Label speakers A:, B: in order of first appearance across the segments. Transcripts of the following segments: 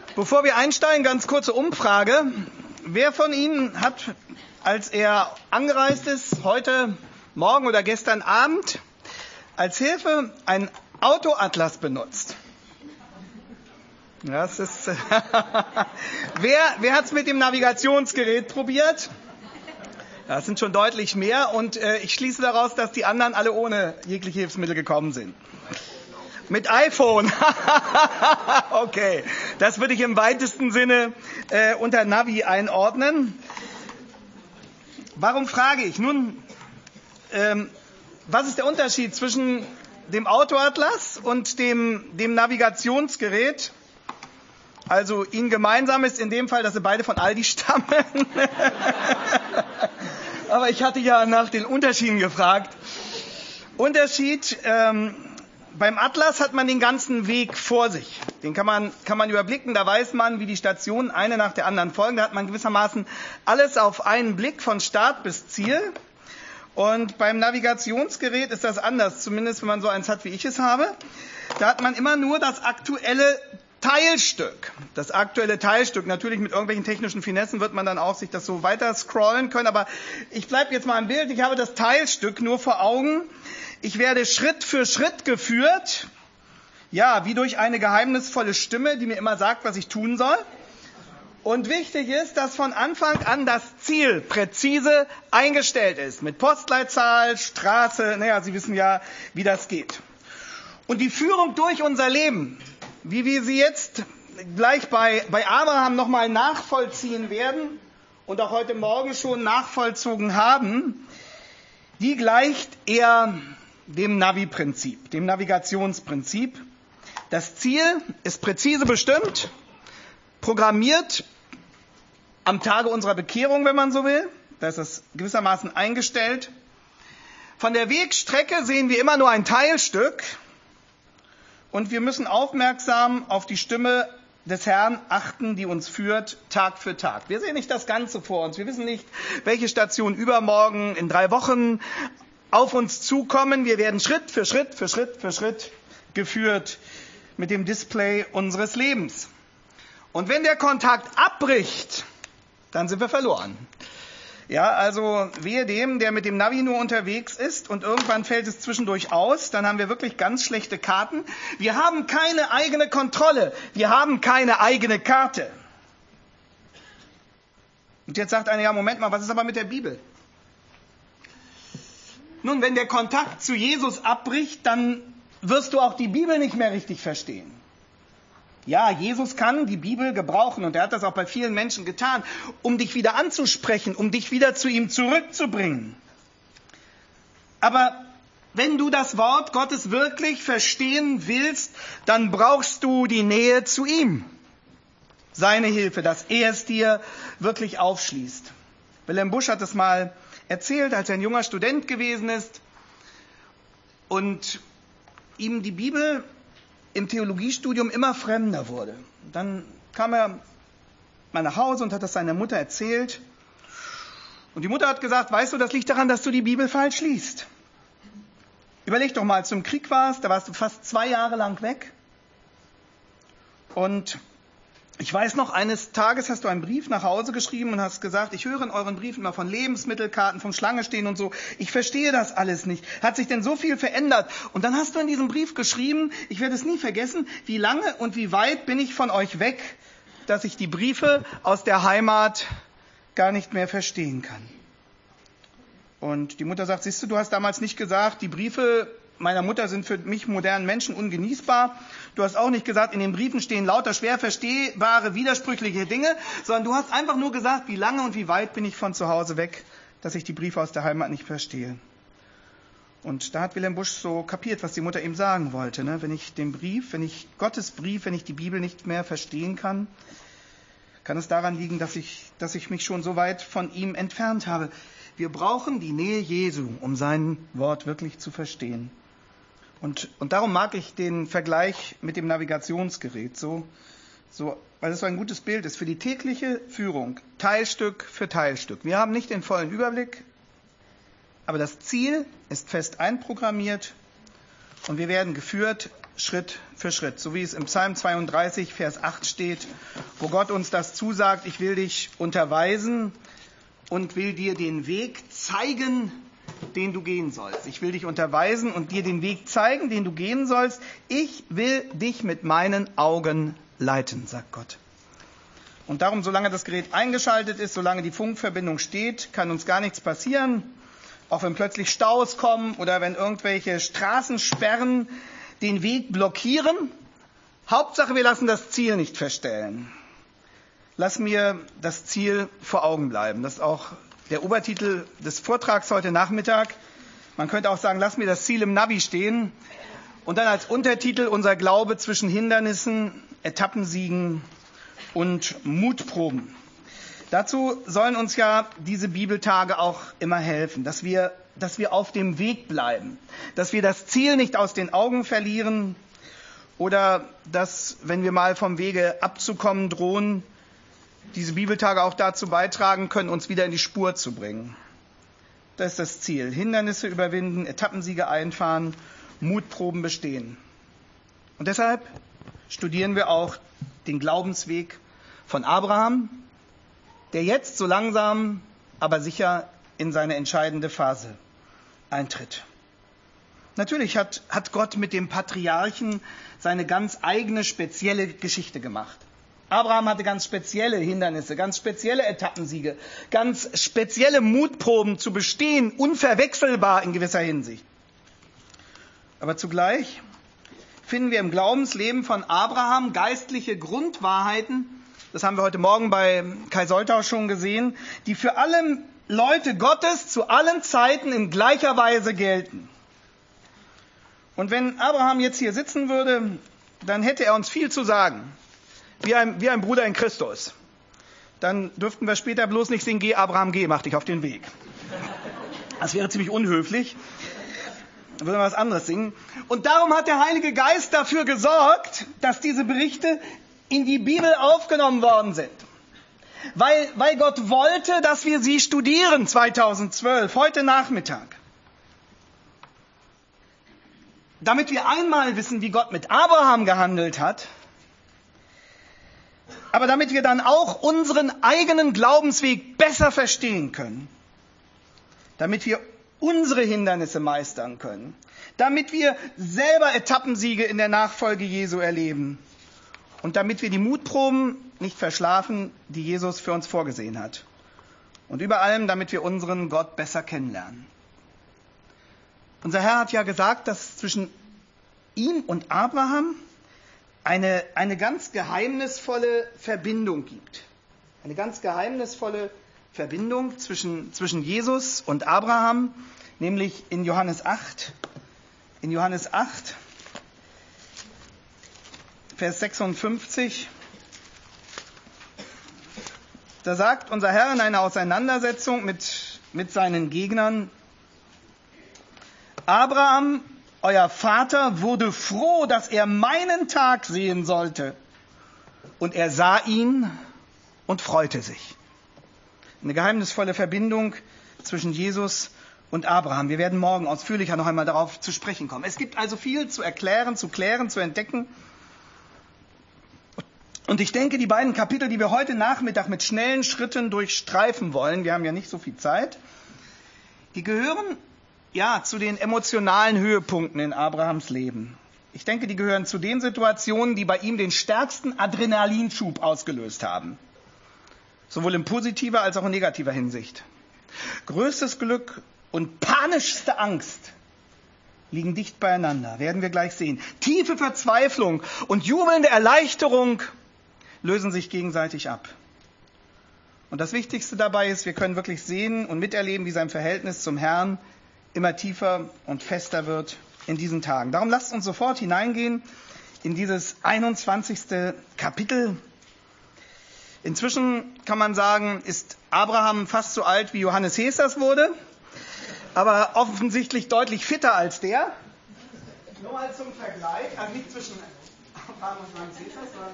A: Bevor wir einsteigen, ganz kurze Umfrage. Wer von Ihnen hat, als er angereist ist, heute Morgen oder gestern Abend, als Hilfe einen Autoatlas benutzt? Das ist wer hat es mit dem Navigationsgerät probiert? Das sind schon deutlich mehr und ich schließe daraus, dass die anderen alle ohne jegliche Hilfsmittel gekommen sind. Mit iPhone. Okay, das würde ich im weitesten Sinne unter Navi einordnen. Warum frage ich? Nun, was ist der Unterschied zwischen dem Autoatlas und dem Navigationsgerät? Also ihnen gemeinsam ist in dem Fall, dass sie beide von Aldi stammen. Aber ich hatte ja nach den Unterschieden gefragt. Unterschied, beim Atlas hat man den ganzen Weg vor sich. Den kann man überblicken, da weiß man, wie die Stationen eine nach der anderen folgen. Da hat man gewissermaßen alles auf einen Blick von Start bis Ziel. Und beim Navigationsgerät ist das anders, zumindest wenn man so eins hat, wie ich es habe. Da hat man immer nur das aktuelle Teilstück. Das aktuelle Teilstück, natürlich mit irgendwelchen technischen Finessen wird man dann auch sich das so weiter scrollen können, aber ich bleibe jetzt mal im Bild. Ich habe das Teilstück nur vor Augen. Ich werde Schritt für Schritt geführt, ja, wie durch eine geheimnisvolle Stimme, die mir immer sagt, was ich tun soll. Und wichtig ist, dass von Anfang an das Ziel präzise eingestellt ist, mit Postleitzahl, Straße, naja, Sie wissen ja, wie das geht. Und die Führung durch unser Leben, wie wir sie jetzt gleich bei Abraham nochmal nachvollziehen werden und auch heute Morgen schon nachvollzogen haben, die gleicht eher dem Navi-Prinzip, dem Navigationsprinzip. Das Ziel ist präzise bestimmt, programmiert am Tage unserer Bekehrung, wenn man so will. Da ist es gewissermaßen eingestellt. Von der Wegstrecke sehen wir immer nur ein Teilstück. Und wir müssen aufmerksam auf die Stimme des Herrn achten, die uns führt, Tag für Tag. Wir sehen nicht das Ganze vor uns. Wir wissen nicht, welche Stationen übermorgen, in 3 Wochen auf uns zukommen. Wir werden Schritt für Schritt für Schritt für Schritt geführt mit dem Display unseres Lebens. Und wenn der Kontakt abbricht, dann sind wir verloren. Ja, also wehe dem, der mit dem Navi nur unterwegs ist und irgendwann fällt es zwischendurch aus, dann haben wir wirklich ganz schlechte Karten. Wir haben keine eigene Kontrolle, wir haben keine eigene Karte. Und jetzt sagt einer, ja, Moment mal, was ist aber mit der Bibel? Nun, wenn der Kontakt zu Jesus abbricht, dann wirst du auch die Bibel nicht mehr richtig verstehen. Ja, Jesus kann die Bibel gebrauchen und er hat das auch bei vielen Menschen getan, um dich wieder anzusprechen, um dich wieder zu ihm zurückzubringen. Aber wenn du das Wort Gottes wirklich verstehen willst, dann brauchst du die Nähe zu ihm. Seine Hilfe, dass er es dir wirklich aufschließt. Wilhelm Busch hat es mal erzählt, als er ein junger Student gewesen ist und ihm die Bibel im Theologiestudium immer fremder wurde. Dann kam er mal nach Hause und hat das seiner Mutter erzählt. Und die Mutter hat gesagt, weißt du, das liegt daran, dass du die Bibel falsch liest. Überleg doch mal, als du im Krieg warst, da warst du fast 2 Jahre lang weg. Und ich weiß noch, eines Tages hast du einen Brief nach Hause geschrieben und hast gesagt, ich höre in euren Briefen immer von Lebensmittelkarten, vom Schlange stehen und so. Ich verstehe das alles nicht. Hat sich denn so viel verändert? Und dann hast du in diesem Brief geschrieben, ich werde es nie vergessen, wie lange und wie weit bin ich von euch weg, dass ich die Briefe aus der Heimat gar nicht mehr verstehen kann. Und die Mutter sagt, siehst du, du hast damals nicht gesagt, die Briefe meiner Mutter sind für mich modernen Menschen ungenießbar. Du hast auch nicht gesagt, in den Briefen stehen lauter schwer verstehbare, widersprüchliche Dinge, sondern du hast einfach nur gesagt, wie lange und wie weit bin ich von zu Hause weg, dass ich die Briefe aus der Heimat nicht verstehe. Und da hat Wilhelm Busch so kapiert, was die Mutter ihm sagen wollte. Ne? Wenn ich Gottes Brief, wenn ich die Bibel nicht mehr verstehen kann, kann es daran liegen, dass ich mich schon so weit von ihm entfernt habe. Wir brauchen die Nähe Jesu, um sein Wort wirklich zu verstehen. Und darum mag ich den Vergleich mit dem Navigationsgerät so, weil es so ein gutes Bild ist für die tägliche Führung, Teilstück für Teilstück. Wir haben nicht den vollen Überblick, aber das Ziel ist fest einprogrammiert und wir werden geführt Schritt für Schritt, so wie es im Psalm 32, Vers 8 steht, wo Gott uns das zusagt: Ich will dich unterweisen und will dir den Weg zeigen, den du gehen sollst. Ich will dich unterweisen und dir den Weg zeigen, den du gehen sollst. Ich will dich mit meinen Augen leiten, sagt Gott. Und darum, solange das Gerät eingeschaltet ist, solange die Funkverbindung steht, kann uns gar nichts passieren. Auch wenn plötzlich Staus kommen oder wenn irgendwelche Straßensperren den Weg blockieren. Hauptsache, wir lassen das Ziel nicht verstellen. Lass mir das Ziel vor Augen bleiben. Das ist auch der Obertitel des Vortrags heute Nachmittag. Man könnte auch sagen, lass mir das Ziel im Navi stehen. Und dann als Untertitel unser Glaube zwischen Hindernissen, Etappensiegen und Mutproben. Dazu sollen uns ja diese Bibeltage auch immer helfen, dass wir auf dem Weg bleiben, dass wir das Ziel nicht aus den Augen verlieren oder dass, wenn wir mal vom Wege abzukommen drohen, diese Bibeltage auch dazu beitragen können, uns wieder in die Spur zu bringen. Das ist das Ziel. Hindernisse überwinden, Etappensiege einfahren, Mutproben bestehen. Und deshalb studieren wir auch den Glaubensweg von Abraham, der jetzt so langsam, aber sicher in seine entscheidende Phase eintritt. Natürlich hat Gott mit dem Patriarchen seine ganz eigene, spezielle Geschichte gemacht. Abraham hatte ganz spezielle Hindernisse, ganz spezielle Etappensiege, ganz spezielle Mutproben zu bestehen, unverwechselbar in gewisser Hinsicht. Aber zugleich finden wir im Glaubensleben von Abraham geistliche Grundwahrheiten, das haben wir heute Morgen bei Kai Soltau schon gesehen, die für alle Leute Gottes zu allen Zeiten in gleicher Weise gelten. Und wenn Abraham jetzt hier sitzen würde, dann hätte er uns viel zu sagen. Wie ein Bruder in Christus. Dann dürften wir später bloß nicht singen, geh Abraham, geh, mach dich auf den Weg. Das wäre ziemlich unhöflich. Dann würden wir was anderes singen. Und darum hat der Heilige Geist dafür gesorgt, dass diese Berichte in die Bibel aufgenommen worden sind. Weil Gott wollte, dass wir sie studieren 2012, heute Nachmittag. Damit wir einmal wissen, wie Gott mit Abraham gehandelt hat, aber damit wir dann auch unseren eigenen Glaubensweg besser verstehen können, damit wir unsere Hindernisse meistern können, damit wir selber Etappensiege in der Nachfolge Jesu erleben und damit wir die Mutproben nicht verschlafen, die Jesus für uns vorgesehen hat. Und über allem, damit wir unseren Gott besser kennenlernen. Unser Herr hat ja gesagt, dass es zwischen ihm und Abraham eine ganz geheimnisvolle Verbindung gibt. Eine ganz geheimnisvolle Verbindung zwischen Jesus und Abraham, nämlich in Johannes 8. In Johannes 8, Vers 56, da sagt unser Herr in einer Auseinandersetzung mit seinen Gegnern: Abraham, euer Vater, wurde froh, dass er meinen Tag sehen sollte. Und er sah ihn und freute sich. Eine geheimnisvolle Verbindung zwischen Jesus und Abraham. Wir werden morgen ausführlicher noch einmal darauf zu sprechen kommen. Es gibt also viel zu erklären, zu klären, zu entdecken. Und ich denke, die beiden Kapitel, die wir heute Nachmittag mit schnellen Schritten durchstreifen wollen, wir haben ja nicht so viel Zeit, die gehören zu den emotionalen Höhepunkten in Abrahams Leben. Ich denke, die gehören zu den Situationen, die bei ihm den stärksten Adrenalinschub ausgelöst haben. Sowohl in positiver als auch in negativer Hinsicht. Größtes Glück und panischste Angst liegen dicht beieinander, werden wir gleich sehen. Tiefe Verzweiflung und jubelnde Erleichterung lösen sich gegenseitig ab. Und das Wichtigste dabei ist, wir können wirklich sehen und miterleben, wie sein Verhältnis zum Herrn immer tiefer und fester wird in diesen Tagen. Darum lasst uns sofort hineingehen in dieses 21. Kapitel. Inzwischen kann man sagen, ist Abraham fast so alt, wie Johannes Hesers wurde, aber offensichtlich deutlich fitter als der. Nur mal zum Vergleich, also nicht zwischen Abraham und Johannes Hesers, sondern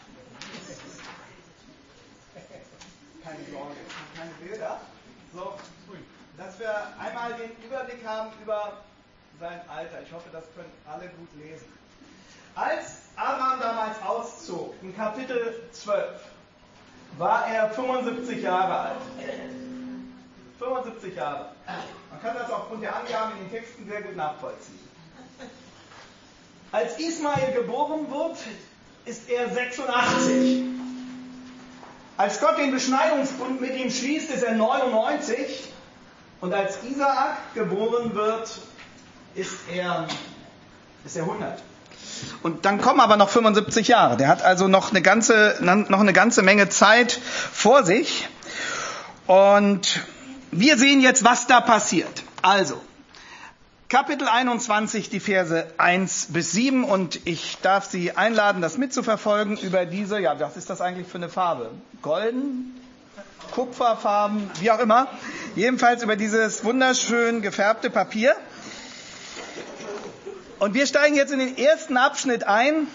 A: keine Sorge, keine Bilder. So, dass wir einmal den Überblick haben über sein Alter. Ich hoffe, das können alle gut lesen. Als Abraham damals auszog, in Kapitel 12, war er 75 Jahre alt. 75 Jahre. Man kann das aufgrund der Angaben in den Texten sehr gut nachvollziehen. Als Ismael geboren wird, ist er 86. Als Gott den Beschneidungsbund mit ihm schließt, ist er 99. Und als Isaak geboren wird, ist er 100. Und dann kommen aber noch 75 Jahre. Der hat also noch eine ganze Menge Zeit vor sich. Und wir sehen jetzt, was da passiert. Also, Kapitel 21, die Verse 1 bis 7. Und ich darf Sie einladen, das mitzuverfolgen über diese, ja, was ist das eigentlich für eine Farbe? Golden? Kupferfarben, wie auch immer. Jedenfalls über dieses wunderschön gefärbte Papier. Und wir steigen jetzt in den ersten Abschnitt ein.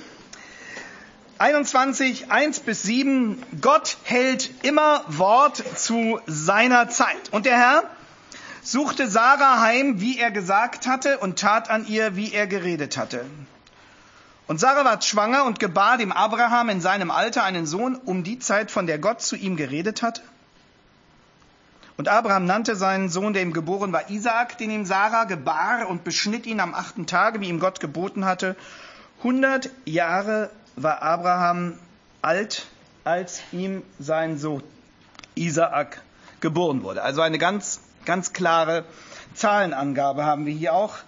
A: 21, 1 bis 7. Gott hält immer Wort zu seiner Zeit. Und der Herr suchte Sarah heim, wie er gesagt hatte, und tat an ihr, wie er geredet hatte. Und Sarah ward schwanger und gebar dem Abraham in seinem Alter einen Sohn um die Zeit, von der Gott zu ihm geredet hatte. Und Abraham nannte seinen Sohn, der ihm geboren war, Isaak, den ihm Sarah gebar und beschnitt ihn am 8. Tage, wie ihm Gott geboten hatte. 100 Jahre war Abraham alt, als ihm sein Sohn Isaak geboren wurde. Also eine ganz klare Zahlenangabe haben wir hier auch.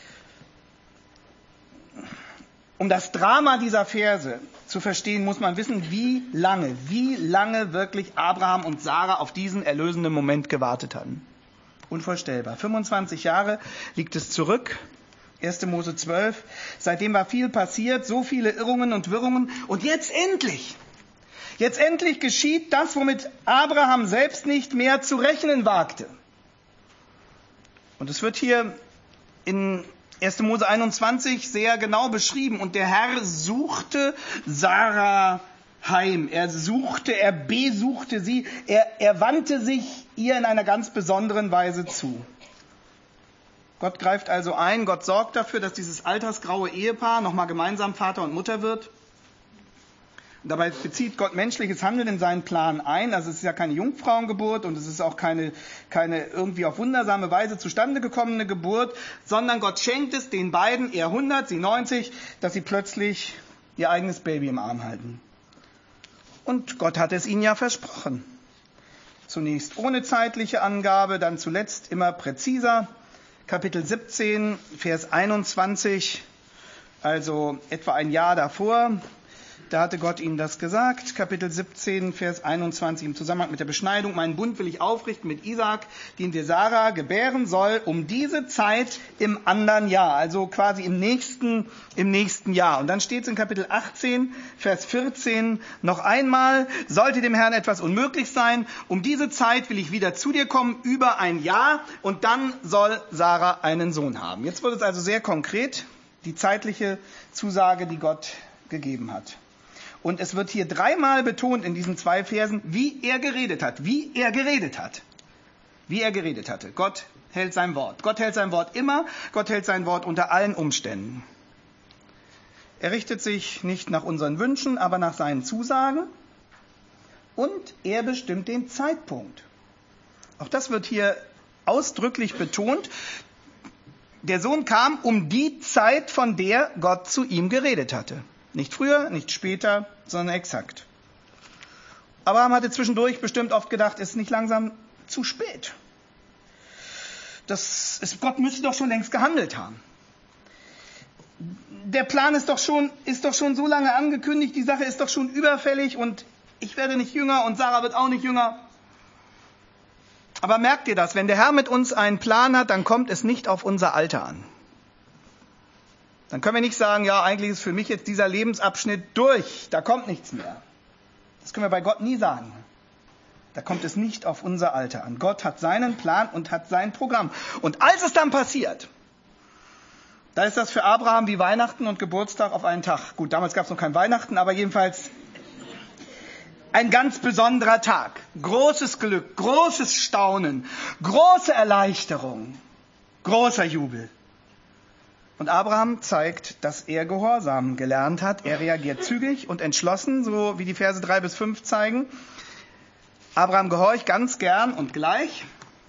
A: Um das Drama dieser Verse zu verstehen, muss man wissen, wie lange wirklich Abraham und Sarah auf diesen erlösenden Moment gewartet hatten. Unvorstellbar. 25 Jahre liegt es zurück. 1. Mose 12. Seitdem war viel passiert, so viele Irrungen und Wirrungen. Und jetzt endlich geschieht das, womit Abraham selbst nicht mehr zu rechnen wagte. Und es wird hier in 1. Mose 21 sehr genau beschrieben. Und der Herr suchte Sarah heim. Er besuchte sie. Er wandte sich ihr in einer ganz besonderen Weise zu. Gott greift also ein. Gott sorgt dafür, dass dieses altersgraue Ehepaar nochmal gemeinsam Vater und Mutter wird. Und dabei bezieht Gott menschliches Handeln in seinen Plan ein. Also es ist ja keine Jungfrauengeburt und es ist auch keine irgendwie auf wundersame Weise zustande gekommene Geburt, sondern Gott schenkt es den beiden, er 100, sie 90, dass sie plötzlich ihr eigenes Baby im Arm halten. Und Gott hat es ihnen ja versprochen. Zunächst ohne zeitliche Angabe, dann zuletzt immer präziser. Kapitel 17, Vers 21, also etwa ein Jahr davor. Da hatte Gott ihnen das gesagt. Kapitel 17, Vers 21 im Zusammenhang mit der Beschneidung. Meinen Bund will ich aufrichten mit Isaak, den dir Sarah gebären soll, um diese Zeit im anderen Jahr. Also quasi im nächsten Jahr. Und dann steht es in Kapitel 18, Vers 14 noch einmal. Sollte dem Herrn etwas unmöglich sein, um diese Zeit will ich wieder zu dir kommen, über ein Jahr. Und dann soll Sarah einen Sohn haben. Jetzt wird es also sehr konkret, die zeitliche Zusage, die Gott gegeben hat. Und es wird hier dreimal betont in diesen 2 Versen, wie er geredet hatte. Gott hält sein Wort. Gott hält sein Wort immer. Gott hält sein Wort unter allen Umständen. Er richtet sich nicht nach unseren Wünschen, aber nach seinen Zusagen. Und er bestimmt den Zeitpunkt. Auch das wird hier ausdrücklich betont. Der Sohn kam um die Zeit, von der Gott zu ihm geredet hatte. Nicht früher, nicht später, sondern exakt. Abraham hatte zwischendurch bestimmt oft gedacht, ist nicht langsam zu spät. Gott müsste doch schon längst gehandelt haben. Der Plan ist doch schon so lange angekündigt, die Sache ist doch schon überfällig und ich werde nicht jünger und Sarah wird auch nicht jünger. Aber merkt ihr das, wenn der Herr mit uns einen Plan hat, dann kommt es nicht auf unser Alter an. Dann können wir nicht sagen, ja, eigentlich ist für mich jetzt dieser Lebensabschnitt durch, da kommt nichts mehr. Das können wir bei Gott nie sagen. Da kommt es nicht auf unser Alter an. Gott hat seinen Plan und hat sein Programm. Und als es dann passiert, da ist das für Abraham wie Weihnachten und Geburtstag auf einen Tag. Gut, damals gab es noch kein Weihnachten, aber jedenfalls ein ganz besonderer Tag. Großes Glück, großes Staunen, große Erleichterung, großer Jubel. Und Abraham zeigt, dass er Gehorsam gelernt hat. Er reagiert zügig und entschlossen, so wie die Verse 3 bis 5 zeigen. Abraham gehorcht ganz gern und gleich.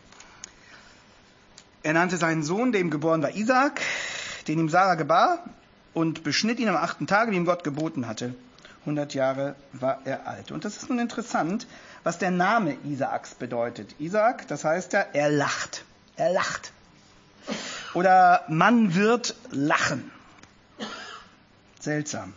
A: Er nannte seinen Sohn, der ihm geboren war, Isaak, den ihm Sarah gebar, und beschnitt ihn am 8. Tage, wie ihm Gott geboten hatte. 100 Jahre war er alt. Und das ist nun interessant, was der Name Isaaks bedeutet. Isaak, das heißt ja, er lacht. Er lacht. Oder man wird lachen. Seltsam.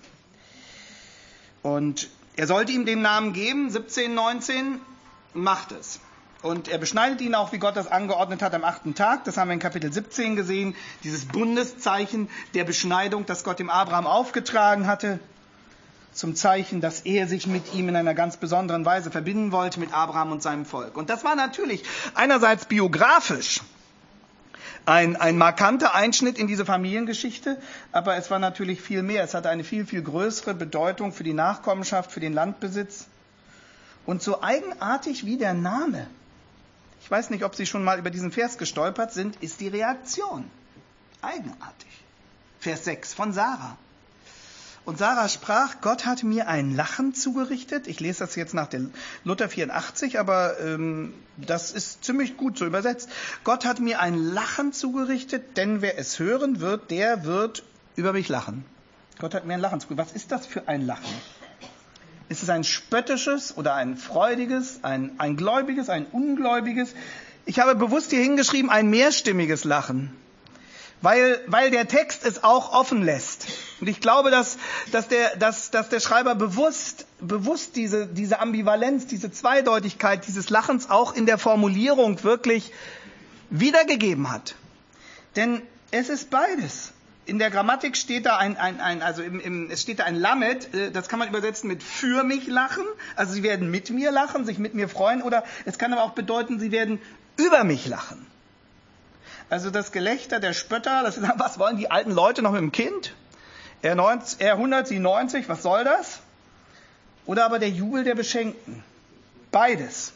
A: Und er sollte ihm den Namen geben, 17, 19, macht es. Und er beschneidet ihn auch, wie Gott das angeordnet hat, am 8. Tag. Das haben wir in Kapitel 17 gesehen. Dieses Bundeszeichen der Beschneidung, das Gott dem Abraham aufgetragen hatte. Zum Zeichen, dass er sich mit ihm in einer ganz besonderen Weise verbinden wollte, mit Abraham und seinem Volk. Und das war natürlich einerseits biografisch ein markanter Einschnitt in diese Familiengeschichte, aber es war natürlich viel mehr. Es hatte eine viel, viel größere Bedeutung für die Nachkommenschaft, für den Landbesitz. Und so eigenartig wie der Name, ich weiß nicht, ob Sie schon mal über diesen Vers gestolpert sind, ist die Reaktion. Eigenartig. Vers 6 von Sarah. Und Sarah sprach, Gott hat mir ein Lachen zugerichtet. Ich lese das jetzt nach der Luther 84, aber das ist ziemlich gut so übersetzt. Gott hat mir ein Lachen zugerichtet, denn wer es hören wird, der wird über mich lachen. Gott hat mir ein Lachen zugerichtet. Was ist das für ein Lachen? Ist es ein spöttisches oder ein freudiges, ein gläubiges, ein ungläubiges? Ich habe bewusst hier hingeschrieben, ein mehrstimmiges Lachen. Weil der Text es auch offen lässt. Und ich glaube, dass der Schreiber bewusst diese Ambivalenz, diese Zweideutigkeit dieses Lachens auch in der Formulierung wirklich wiedergegeben hat. Denn es ist beides. In der Grammatik steht da es steht da ein Lamet, das kann man übersetzen mit für mich lachen. Also sie werden mit mir lachen, sich mit mir freuen. Oder es kann aber auch bedeuten, sie werden über mich lachen. Also das Gelächter der Spötter, das ist, was wollen die alten Leute noch mit dem Kind? Er 100, sie 90, was soll das? Oder aber der Jubel der Beschenkten. Beides.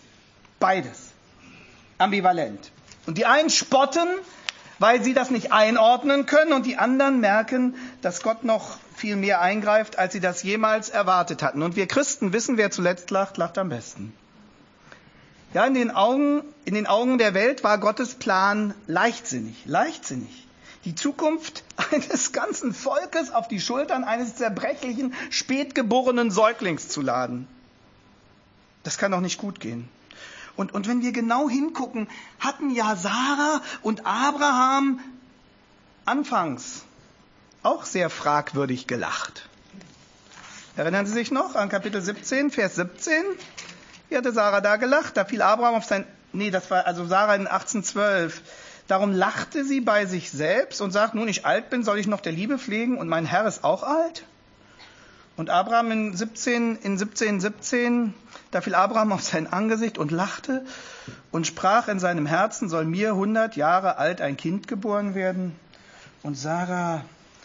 A: Ambivalent. Und die einen spotten, weil sie das nicht einordnen können, und die anderen merken, dass Gott noch viel mehr eingreift, als sie das jemals erwartet hatten. Und wir Christen wissen, wer zuletzt lacht, lacht am besten. Ja, in den Augen der Welt war Gottes Plan leichtsinnig. Die Zukunft eines ganzen Volkes auf die Schultern eines zerbrechlichen, spätgeborenen Säuglings zu laden. Das kann doch nicht gut gehen. Und wenn wir genau hingucken, hatten ja Sarah und Abraham anfangs auch sehr fragwürdig gelacht. Erinnern Sie sich noch an Kapitel 17, Vers 17? Wie hatte Sarah da gelacht? Da fiel Abraham auf Sarah in 18,12. Darum lachte sie bei sich selbst und sagt, nun ich alt bin, soll ich noch der Liebe pflegen und mein Herr ist auch alt? Und Abraham in 17,17, da fiel Abraham auf sein Angesicht und lachte und sprach in seinem Herzen, soll mir 100 Jahre alt ein Kind geboren werden? Und Sarah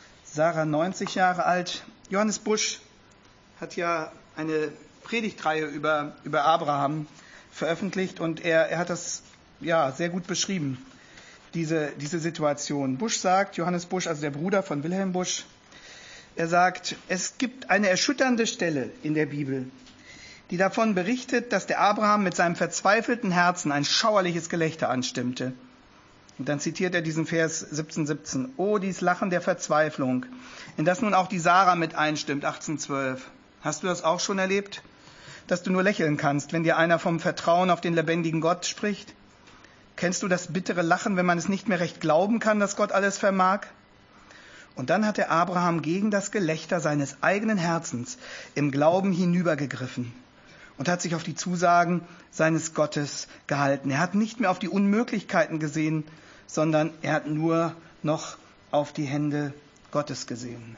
A: 90 Jahre alt. Johannes Busch hat ja eine Predigtreihe über Abraham veröffentlicht und er hat das sehr gut beschrieben, diese Situation. Johannes Busch, also der Bruder von Wilhelm Busch, er sagt, es gibt eine erschütternde Stelle in der Bibel, die davon berichtet, dass der Abraham mit seinem verzweifelten Herzen ein schauerliches Gelächter anstimmte. Und dann zitiert er diesen Vers 17,17. Oh, dies Lachen der Verzweiflung, in das nun auch die Sarah mit einstimmt, 18,12. Hast du das auch schon erlebt? Dass du nur lächeln kannst, wenn dir einer vom Vertrauen auf den lebendigen Gott spricht? Kennst du das bittere Lachen, wenn man es nicht mehr recht glauben kann, dass Gott alles vermag? Und dann hat der Abraham gegen das Gelächter seines eigenen Herzens im Glauben hinübergegriffen und hat sich auf die Zusagen seines Gottes gehalten. Er hat nicht mehr auf die Unmöglichkeiten gesehen, sondern er hat nur noch auf die Hände Gottes gesehen.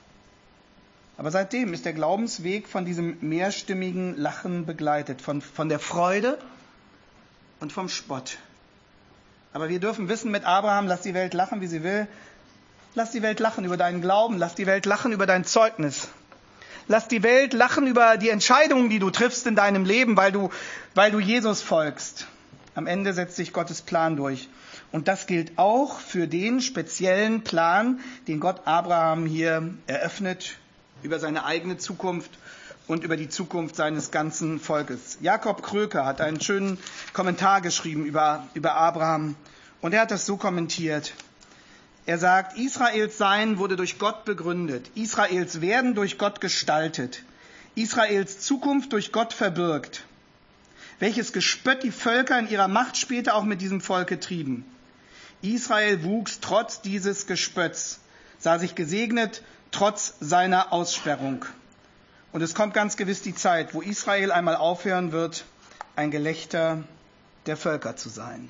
A: Aber seitdem ist der Glaubensweg von diesem mehrstimmigen Lachen begleitet, von der Freude und vom Spott. Aber wir dürfen wissen mit Abraham, lass die Welt lachen, wie sie will. Lass die Welt lachen über deinen Glauben, lass die Welt lachen über dein Zeugnis. Lass die Welt lachen über die Entscheidungen, die du triffst in deinem Leben, weil du Jesus folgst. Am Ende setzt sich Gottes Plan durch. Und das gilt auch für den speziellen Plan, den Gott Abraham hier eröffnet über seine eigene Zukunft und über die Zukunft seines ganzen Volkes. Jakob Kröker hat einen schönen Kommentar geschrieben über Abraham und er hat das so kommentiert. Er sagt, Israels Sein wurde durch Gott begründet, Israels Werden durch Gott gestaltet, Israels Zukunft durch Gott verbürgt. Welches Gespött die Völker in ihrer Macht später auch mit diesem Volke trieben. Israel wuchs trotz dieses Gespötts, sah sich gesegnet trotz seiner Aussperrung. Und es kommt ganz gewiss die Zeit, wo Israel einmal aufhören wird, ein Gelächter der Völker zu sein.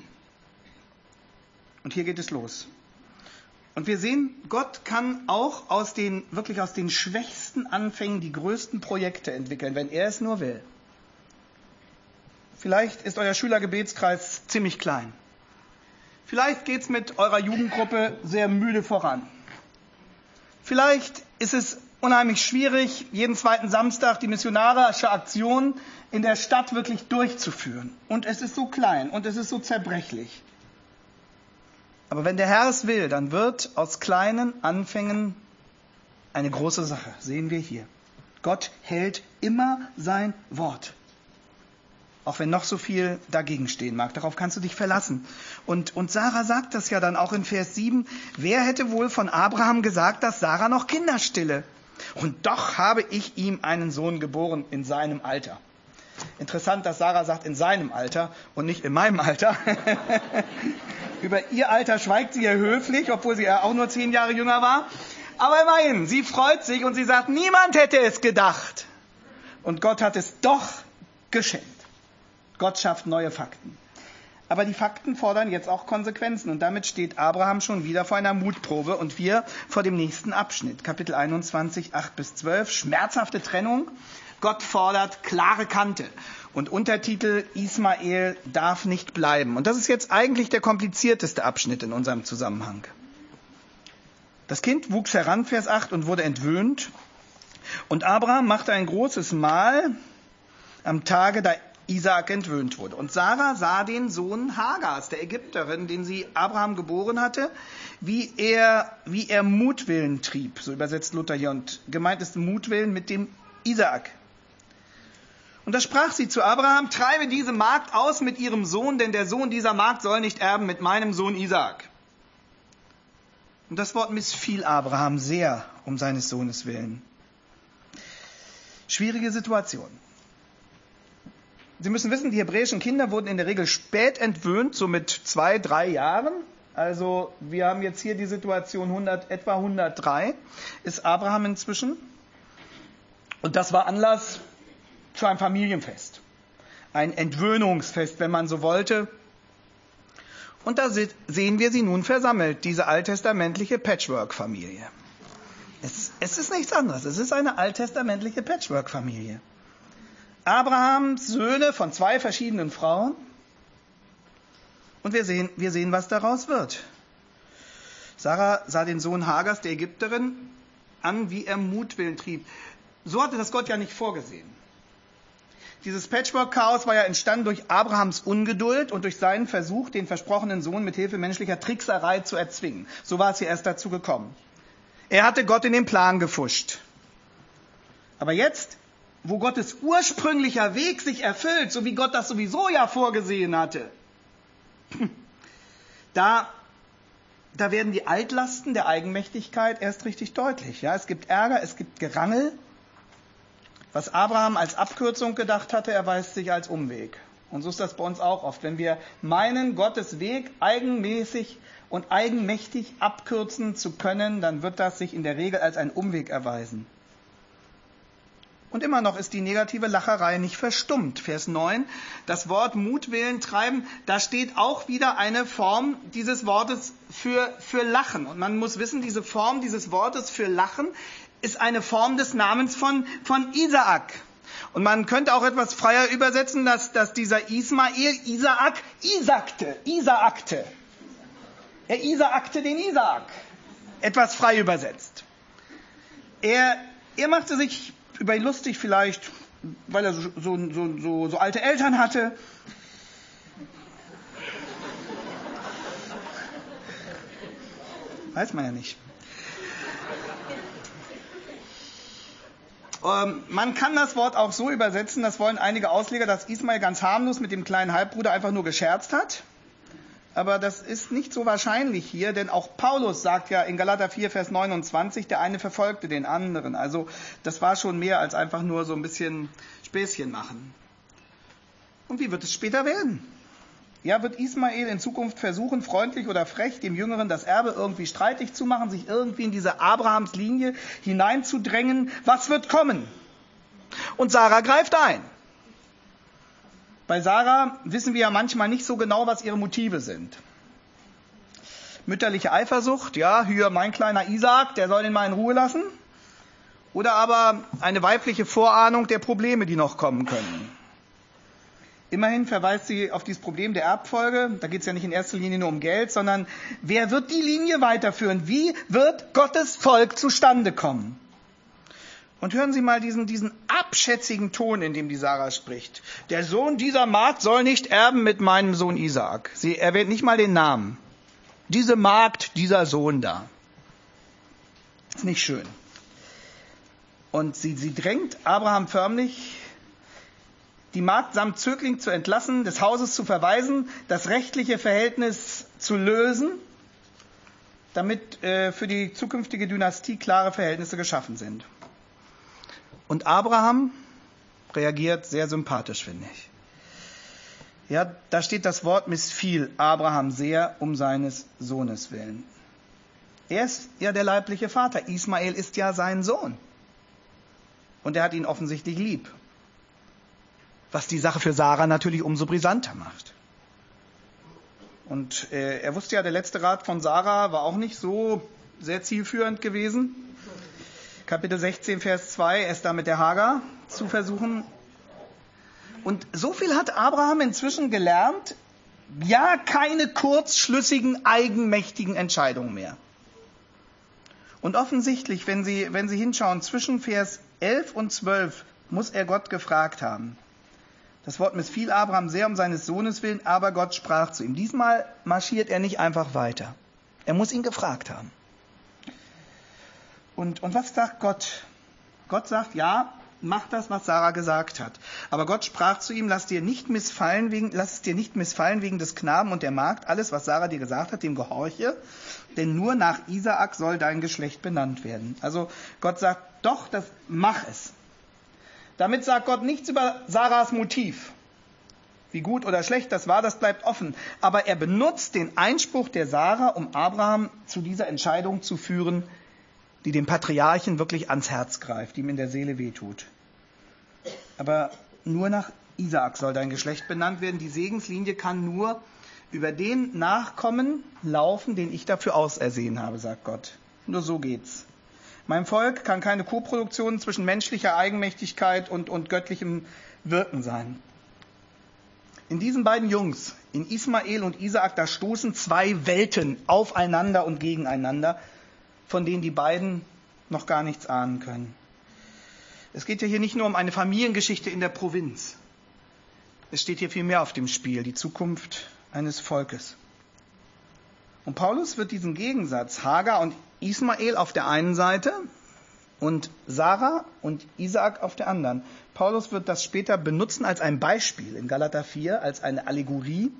A: Und hier geht es los. Und wir sehen, Gott kann auch wirklich aus den schwächsten Anfängen die größten Projekte entwickeln, wenn er es nur will. Vielleicht ist euer Schülergebetskreis ziemlich klein. Vielleicht geht es mit eurer Jugendgruppe sehr müde voran. Vielleicht ist es unheimlich schwierig, jeden zweiten Samstag die missionarische Aktion in der Stadt wirklich durchzuführen. Und es ist so klein und es ist so zerbrechlich. Aber wenn der Herr es will, dann wird aus kleinen Anfängen eine große Sache. Sehen wir hier. Gott hält immer sein Wort. Auch wenn noch so viel dagegen stehen mag. Darauf kannst du dich verlassen. Und Sarah sagt das ja dann auch in Vers 7. Wer hätte wohl von Abraham gesagt, dass Sarah noch Kinder stille? Und doch habe ich ihm einen Sohn geboren in seinem Alter. Interessant, dass Sarah sagt in seinem Alter und nicht in meinem Alter. Über ihr Alter schweigt sie ja höflich, obwohl sie ja auch nur 10 Jahre jünger war. Aber immerhin, sie freut sich und sie sagt, niemand hätte es gedacht. Und Gott hat es doch geschenkt. Gott schafft neue Fakten. Aber die Fakten fordern jetzt auch Konsequenzen. Und damit steht Abraham schon wieder vor einer Mutprobe und wir vor dem nächsten Abschnitt. Kapitel 21, 8-12, schmerzhafte Trennung. Gott fordert klare Kante. Und Untertitel, Ismael darf nicht bleiben. Und das ist jetzt eigentlich der komplizierteste Abschnitt in unserem Zusammenhang. Das Kind wuchs heran, Vers 8, und wurde entwöhnt. Und Abraham machte ein großes Mahl am Tage, da Isaak entwöhnt wurde. Und Sarah sah den Sohn Hagars, der Ägypterin, den sie Abraham geboren hatte, wie er Mutwillen trieb. So übersetzt Luther hier. Und gemeint ist Mutwillen mit dem Isaak. Und da sprach sie zu Abraham, treibe diese Magd aus mit ihrem Sohn, denn der Sohn dieser Magd soll nicht erben mit meinem Sohn Isaak. Und das Wort missfiel Abraham sehr um seines Sohnes willen. Schwierige Situation. Sie müssen wissen, die hebräischen Kinder wurden in der Regel spät entwöhnt, so mit 2, 3 Jahren. Also wir haben jetzt hier die Situation etwa 103, ist Abraham inzwischen. Und das war Anlass zu einem Familienfest. Ein Entwöhnungsfest, wenn man so wollte. Und da sehen wir sie nun versammelt, diese alttestamentliche Patchwork-Familie. Es ist nichts anderes, es ist eine alttestamentliche Patchwork-Familie. Abrahams Söhne von 2 verschiedenen Frauen. Und wir sehen, was daraus wird. Sarah sah den Sohn Hagars, der Ägypterin, an, wie er Mutwillen trieb. So hatte das Gott ja nicht vorgesehen. Dieses Patchwork-Chaos war ja entstanden durch Abrahams Ungeduld und durch seinen Versuch, den versprochenen Sohn mit Hilfe menschlicher Trickserei zu erzwingen. So war es hier erst dazu gekommen. Er hatte Gott in den Plan gefuscht. Aber jetzt, wo Gottes ursprünglicher Weg sich erfüllt, so wie Gott das sowieso ja vorgesehen hatte, da werden die Altlasten der Eigenmächtigkeit erst richtig deutlich. Ja, es gibt Ärger, es gibt Gerangel. Was Abraham als Abkürzung gedacht hatte, erweist sich als Umweg. Und so ist das bei uns auch oft. Wenn wir meinen, Gottes Weg eigenmäßig und eigenmächtig abkürzen zu können, dann wird das sich in der Regel als ein Umweg erweisen. Und immer noch ist die negative Lacherei nicht verstummt. Vers 9, das Wort Mutwillen treiben, da steht auch wieder eine Form dieses Wortes für Lachen. Und man muss wissen, diese Form dieses Wortes für Lachen ist eine Form des Namens von Isaak. Und man könnte auch etwas freier übersetzen, dass dieser Ismael Isaakte. Er Isaakte den Isaak. Etwas frei übersetzt. Er machte sich über ihn lustig vielleicht, weil er so alte Eltern hatte. Weiß man ja nicht. Man kann das Wort auch so übersetzen, das wollen einige Ausleger, dass Ismael ganz harmlos mit dem kleinen Halbbruder einfach nur gescherzt hat. Aber das ist nicht so wahrscheinlich hier, denn auch Paulus sagt ja in Galater 4, Vers 29, der eine verfolgte den anderen. Also das war schon mehr als einfach nur so ein bisschen Späßchen machen. Und wie wird es später werden? Ja, wird Ismael in Zukunft versuchen, freundlich oder frech dem Jüngeren das Erbe irgendwie streitig zu machen, sich irgendwie in diese Abrahams-Linie hineinzudrängen? Was wird kommen? Und Sarah greift ein. Bei Sarah wissen wir ja manchmal nicht so genau, was ihre Motive sind. Mütterliche Eifersucht, ja, hier mein kleiner Isaak, der soll ihn mal in Ruhe lassen. Oder aber eine weibliche Vorahnung der Probleme, die noch kommen können. Immerhin verweist sie auf dieses Problem der Erbfolge. Da geht es ja nicht in erster Linie nur um Geld, sondern wer wird die Linie weiterführen? Wie wird Gottes Volk zustande kommen? Und hören Sie mal diesen abschätzigen Ton, in dem die Sarah spricht. Der Sohn dieser Magd soll nicht erben mit meinem Sohn Isaak. Sie erwähnt nicht mal den Namen. Diese Magd, dieser Sohn da. Ist nicht schön. Und sie drängt Abraham förmlich, die Magd samt Zögling zu entlassen, des Hauses zu verweisen, das rechtliche Verhältnis zu lösen, damit für die zukünftige Dynastie klare Verhältnisse geschaffen sind. Und Abraham reagiert sehr sympathisch, finde ich. Ja, da steht das Wort missfiel Abraham sehr um seines Sohnes willen. Er ist ja der leibliche Vater. Ismael ist ja sein Sohn. Und er hat ihn offensichtlich lieb. Was die Sache für Sarah natürlich umso brisanter macht. Und er wusste ja, der letzte Rat von Sarah war auch nicht so sehr zielführend gewesen. Kapitel 16, Vers 2, es da mit der Hagar zu versuchen. Und so viel hat Abraham inzwischen gelernt, ja, keine kurzschlüssigen, eigenmächtigen Entscheidungen mehr. Und offensichtlich, wenn Sie hinschauen, zwischen Vers 11 und 12 muss er Gott gefragt haben. Das Wort missfiel Abraham sehr um seines Sohnes willen, aber Gott sprach zu ihm. Diesmal marschiert er nicht einfach weiter. Er muss ihn gefragt haben. Und was sagt Gott? Gott sagt, ja, mach das, was Sarah gesagt hat. Aber Gott sprach zu ihm, lass es dir nicht missfallen wegen des Knaben und der Magd. Alles, was Sarah dir gesagt hat, dem gehorche. Denn nur nach Isaak soll dein Geschlecht benannt werden. Also Gott sagt, doch, mach es. Damit sagt Gott nichts über Sarahs Motiv. Wie gut oder schlecht das war, das bleibt offen. Aber er benutzt den Einspruch der Sarah, um Abraham zu dieser Entscheidung zu führen, die dem Patriarchen wirklich ans Herz greift, die ihm in der Seele wehtut. Aber nur nach Isaak soll dein Geschlecht benannt werden. Die Segenslinie kann nur über den Nachkommen laufen, den ich dafür ausersehen habe, sagt Gott. Nur so geht's. Mein Volk kann keine Koproduktion zwischen menschlicher Eigenmächtigkeit und göttlichem Wirken sein. In diesen beiden Jungs, in Ismael und Isaak, da stoßen zwei Welten aufeinander und gegeneinander, von denen die beiden noch gar nichts ahnen können. Es geht ja hier nicht nur um eine Familiengeschichte in der Provinz. Es steht hier viel mehr auf dem Spiel, die Zukunft eines Volkes. Und Paulus wird diesen Gegensatz Hagar und Ismael auf der einen Seite und Sarah und Isaak auf der anderen. Paulus wird das später benutzen als ein Beispiel in Galater 4, als eine Allegorie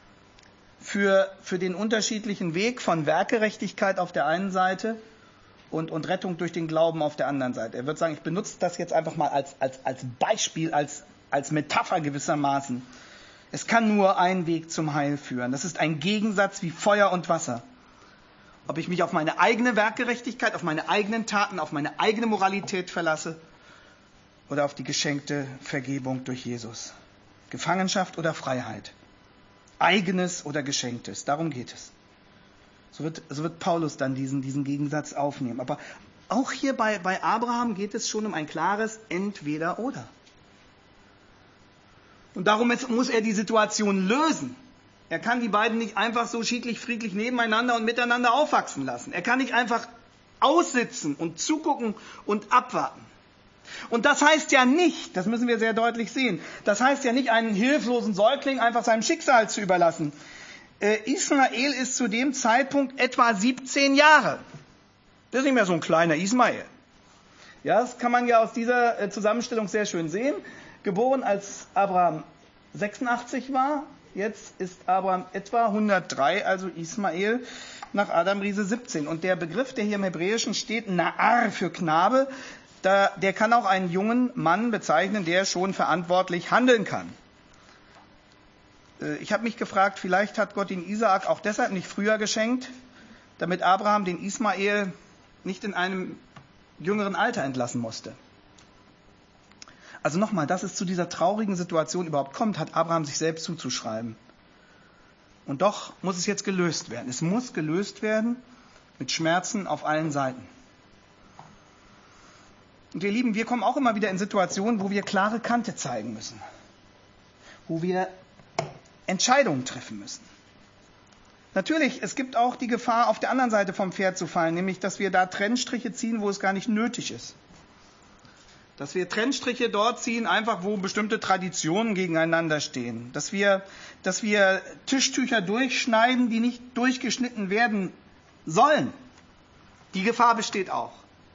A: für den unterschiedlichen Weg von Werkgerechtigkeit auf der einen Seite und Rettung durch den Glauben auf der anderen Seite. Er wird sagen, ich benutze das jetzt einfach mal als Beispiel, als Metapher gewissermaßen. Es kann nur ein Weg zum Heil führen. Das ist ein Gegensatz wie Feuer und Wasser. Ob ich mich auf meine eigene Werkgerechtigkeit, auf meine eigenen Taten, auf meine eigene Moralität verlasse oder auf die geschenkte Vergebung durch Jesus. Gefangenschaft oder Freiheit. Eigenes oder Geschenktes. Darum geht es. So wird Paulus dann diesen Gegensatz aufnehmen. Aber auch hier bei Abraham geht es schon um ein klares Entweder-Oder. Und darum muss er die Situation lösen. Er kann die beiden nicht einfach so schiedlich, friedlich nebeneinander und miteinander aufwachsen lassen. Er kann nicht einfach aussitzen und zugucken und abwarten. Und das heißt ja nicht, das müssen wir sehr deutlich sehen, das heißt ja nicht, einen hilflosen Säugling einfach seinem Schicksal zu überlassen. Ismael ist zu dem Zeitpunkt etwa 17 Jahre. Das ist nicht mehr so ein kleiner Ismael. Ja, das kann man ja aus dieser Zusammenstellung sehr schön sehen. Geboren als Abraham 86 war, jetzt ist Abraham etwa 103, also Ismael nach Adam Riese 17. Und der Begriff, der hier im Hebräischen steht, Na'ar für Knabe, der kann auch einen jungen Mann bezeichnen, der schon verantwortlich handeln kann. Ich habe mich gefragt, vielleicht hat Gott den Isaak auch deshalb nicht früher geschenkt, damit Abraham den Ismael nicht in einem jüngeren Alter entlassen musste. Also nochmal, dass es zu dieser traurigen Situation überhaupt kommt, hat Abraham sich selbst zuzuschreiben. Und doch muss es jetzt gelöst werden. Es muss gelöst werden mit Schmerzen auf allen Seiten. Und ihr Lieben, wir kommen auch immer wieder in Situationen, wo wir klare Kante zeigen müssen. Wo wir Entscheidungen treffen müssen. Natürlich, es gibt auch die Gefahr, auf der anderen Seite vom Pferd zu fallen, nämlich, dass wir da Trennstriche ziehen, wo es gar nicht nötig ist. Dass wir Trennstriche dort ziehen, einfach wo bestimmte Traditionen gegeneinander stehen. Dass wir Tischtücher durchschneiden, die nicht durchgeschnitten werden sollen. Die Gefahr besteht auch.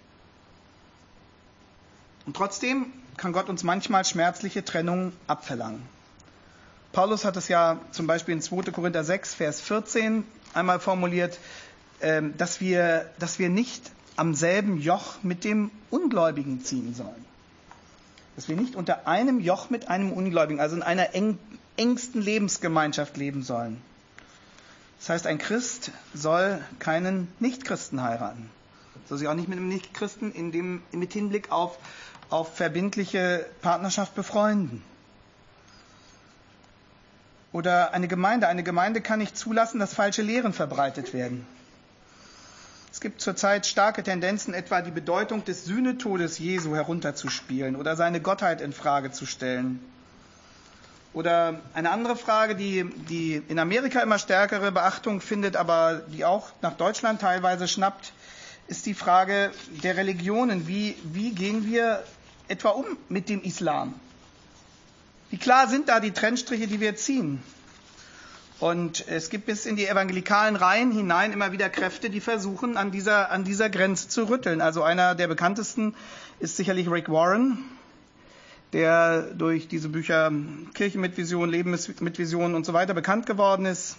A: Und trotzdem kann Gott uns manchmal schmerzliche Trennungen abverlangen. Paulus hat es ja zum Beispiel in 2. Korinther 6, Vers 14 einmal formuliert, dass wir nicht am selben Joch mit dem Ungläubigen ziehen sollen. Dass wir nicht unter einem Joch mit einem Ungläubigen, also in einer engsten Lebensgemeinschaft leben sollen. Das heißt, ein Christ soll keinen Nichtchristen heiraten. Soll sich auch nicht mit einem Nichtchristen mit Hinblick auf verbindliche Partnerschaft befreunden. Oder eine Gemeinde kann nicht zulassen, dass falsche Lehren verbreitet werden. Es gibt zurzeit starke Tendenzen, etwa die Bedeutung des Sühnetodes Jesu herunterzuspielen oder seine Gottheit in Frage zu stellen. Oder eine andere Frage, die in Amerika immer stärkere Beachtung findet, aber die auch nach Deutschland teilweise schnappt, ist die Frage der Religionen. Wie gehen wir etwa um mit dem Islam? Wie klar sind da die Trennstriche, die wir ziehen? Und es gibt bis in die evangelikalen Reihen hinein immer wieder Kräfte, die versuchen, an dieser Grenze zu rütteln. Also einer der bekanntesten ist sicherlich Rick Warren, der durch diese Bücher Kirche mit Vision, Leben mit Vision und so weiter bekannt geworden ist.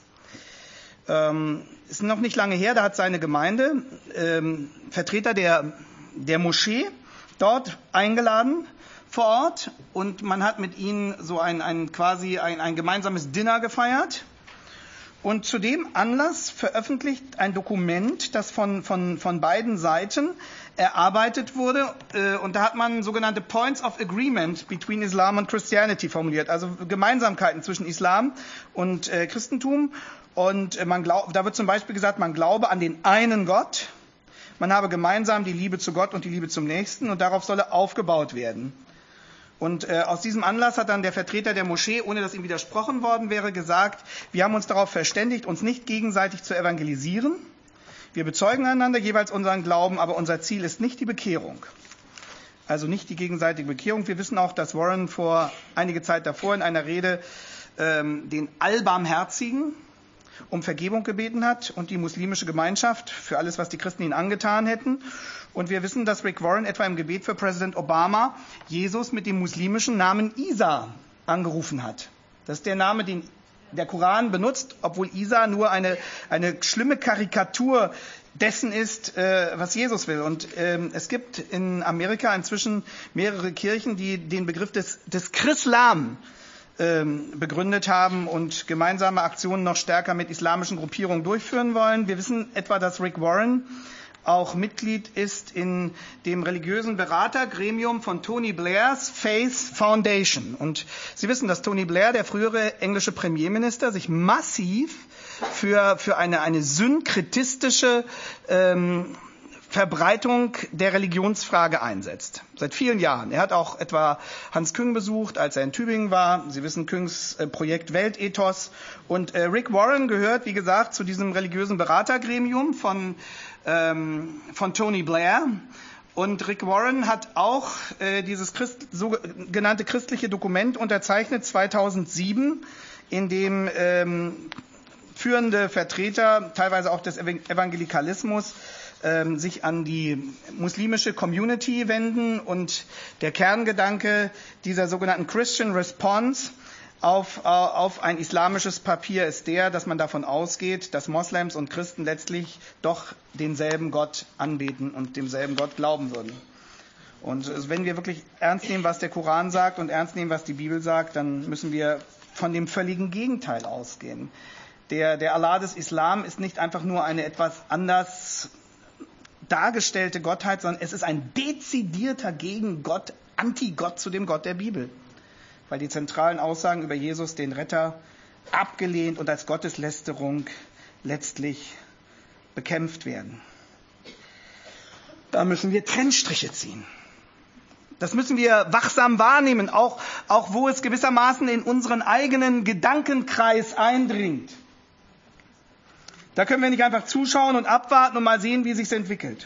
A: Ist noch nicht lange her, da hat seine Gemeinde Vertreter der Moschee dort eingeladen vor Ort und man hat mit ihnen so ein gemeinsames Dinner gefeiert und zu dem Anlass veröffentlicht ein Dokument, das von beiden Seiten erarbeitet wurde und da hat man sogenannte Points of Agreement between Islam and Christianity formuliert, also Gemeinsamkeiten zwischen Islam und Christentum und da wird zum Beispiel gesagt, man glaube an den einen Gott, man habe gemeinsam die Liebe zu Gott und die Liebe zum Nächsten und darauf solle aufgebaut werden. Und aus diesem Anlass hat dann der Vertreter der Moschee, ohne dass ihm widersprochen worden wäre, gesagt, wir haben uns darauf verständigt, uns nicht gegenseitig zu evangelisieren. Wir bezeugen einander jeweils unseren Glauben, aber unser Ziel ist nicht die Bekehrung. Also nicht die gegenseitige Bekehrung. Wir wissen auch, dass Warren vor einige Zeit davor in einer Rede den Allbarmherzigen um Vergebung gebeten hat und die muslimische Gemeinschaft für alles, was die Christen ihnen angetan hätten. Und wir wissen, dass Rick Warren etwa im Gebet für Präsident Obama Jesus mit dem muslimischen Namen Isa angerufen hat. Das ist der Name, den der Koran benutzt, obwohl Isa nur eine schlimme Karikatur dessen ist, was Jesus will. Und es gibt in Amerika inzwischen mehrere Kirchen, die den Begriff des Chrislam begründet haben und gemeinsame Aktionen noch stärker mit islamischen Gruppierungen durchführen wollen. Wir wissen etwa, dass Rick Warren auch Mitglied ist in dem religiösen Beratergremium von Tony Blairs Faith Foundation. Und Sie wissen, dass Tony Blair, der frühere englische Premierminister, sich massiv für eine synkretistische Verbreitung der Religionsfrage einsetzt. Seit vielen Jahren. Er hat auch etwa Hans Küng besucht, als er in Tübingen war. Sie wissen, Küngs Projekt Weltethos. Und Rick Warren gehört, wie gesagt, zu diesem religiösen Beratergremium von Tony Blair. Und Rick Warren hat auch dieses sogenannte christliche Dokument unterzeichnet 2007, in dem führende Vertreter, teilweise auch des Evangelikalismus, sich an die muslimische Community wenden. Und der Kerngedanke dieser sogenannten Christian Response auf ein islamisches Papier ist der, dass man davon ausgeht, dass Moslems und Christen letztlich doch denselben Gott anbeten und demselben Gott glauben würden. Und wenn wir wirklich ernst nehmen, was der Koran sagt und ernst nehmen, was die Bibel sagt, dann müssen wir von dem völligen Gegenteil ausgehen. Der Allah des Islam ist nicht einfach nur eine etwas anders dargestellte Gottheit, sondern es ist ein dezidierter Gegengott, Antigott zu dem Gott der Bibel. Weil die zentralen Aussagen über Jesus, den Retter, abgelehnt und als Gotteslästerung letztlich bekämpft werden. Da müssen wir Trennstriche ziehen. Das müssen wir wachsam wahrnehmen, auch wo es gewissermaßen in unseren eigenen Gedankenkreis eindringt. Da können wir nicht einfach zuschauen und abwarten und mal sehen, wie es sich entwickelt.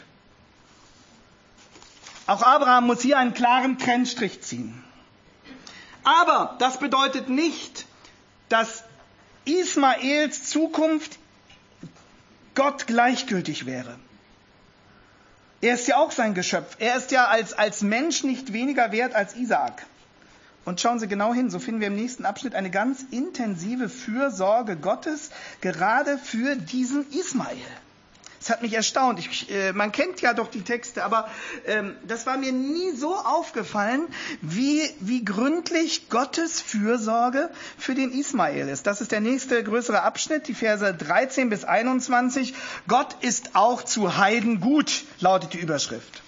A: Auch Abraham muss hier einen klaren Trennstrich ziehen. Aber das bedeutet nicht, dass Ismaels Zukunft Gott gleichgültig wäre. Er ist ja auch sein Geschöpf. Er ist ja als Mensch nicht weniger wert als Isaak. Und schauen Sie genau hin, so finden wir im nächsten Abschnitt eine ganz intensive Fürsorge Gottes, gerade für diesen Ismael. Das hat mich erstaunt. Man kennt ja doch die Texte, aber das war mir nie so aufgefallen, wie gründlich Gottes Fürsorge für den Ismael ist. Das ist der nächste größere Abschnitt, die Verse 13 bis 21. Gott ist auch zu Heiden gut, lautet die Überschrift.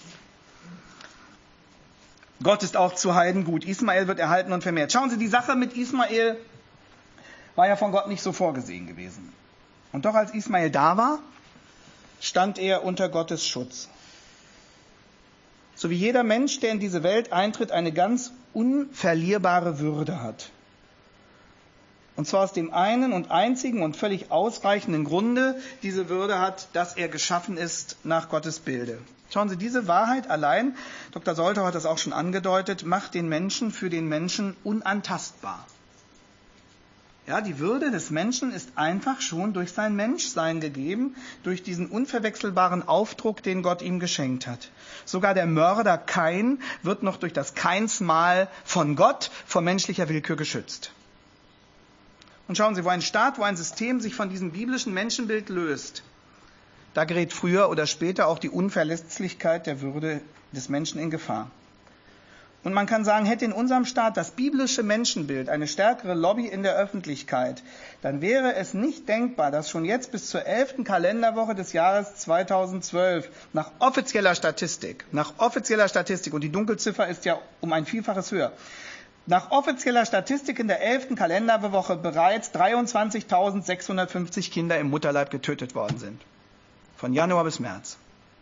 A: Gott ist auch zu Heiden gut. Ismael wird erhalten und vermehrt. Schauen Sie, die Sache mit Ismael war ja von Gott nicht so vorgesehen gewesen. Und doch als Ismael da war, stand er unter Gottes Schutz. So wie jeder Mensch, der in diese Welt eintritt, eine ganz unverlierbare Würde hat. Und zwar aus dem einen und einzigen und völlig ausreichenden Grunde diese Würde hat, dass er geschaffen ist nach Gottes Bilde. Schauen Sie, diese Wahrheit allein, Dr. Soltau hat das auch schon angedeutet, macht den Menschen für den Menschen unantastbar. Ja, die Würde des Menschen ist einfach schon durch sein Menschsein gegeben, durch diesen unverwechselbaren Aufdruck, den Gott ihm geschenkt hat. Sogar der Mörder Kain wird noch durch das Kainsmal von Gott vor menschlicher Willkür geschützt. Und schauen Sie, wo ein Staat, wo ein System sich von diesem biblischen Menschenbild löst, da gerät früher oder später auch die Unverletzlichkeit der Würde des Menschen in Gefahr. Und man kann sagen, hätte in unserem Staat das biblische Menschenbild eine stärkere Lobby in der Öffentlichkeit, dann wäre es nicht denkbar, dass schon jetzt bis zur 11. Kalenderwoche des Jahres 2012 nach offizieller Statistik, und die Dunkelziffer ist ja um ein Vielfaches höher, nach offizieller Statistik in der 11. Kalenderwoche bereits 23.650 Kinder im Mutterleib getötet worden sind. Von Januar bis März.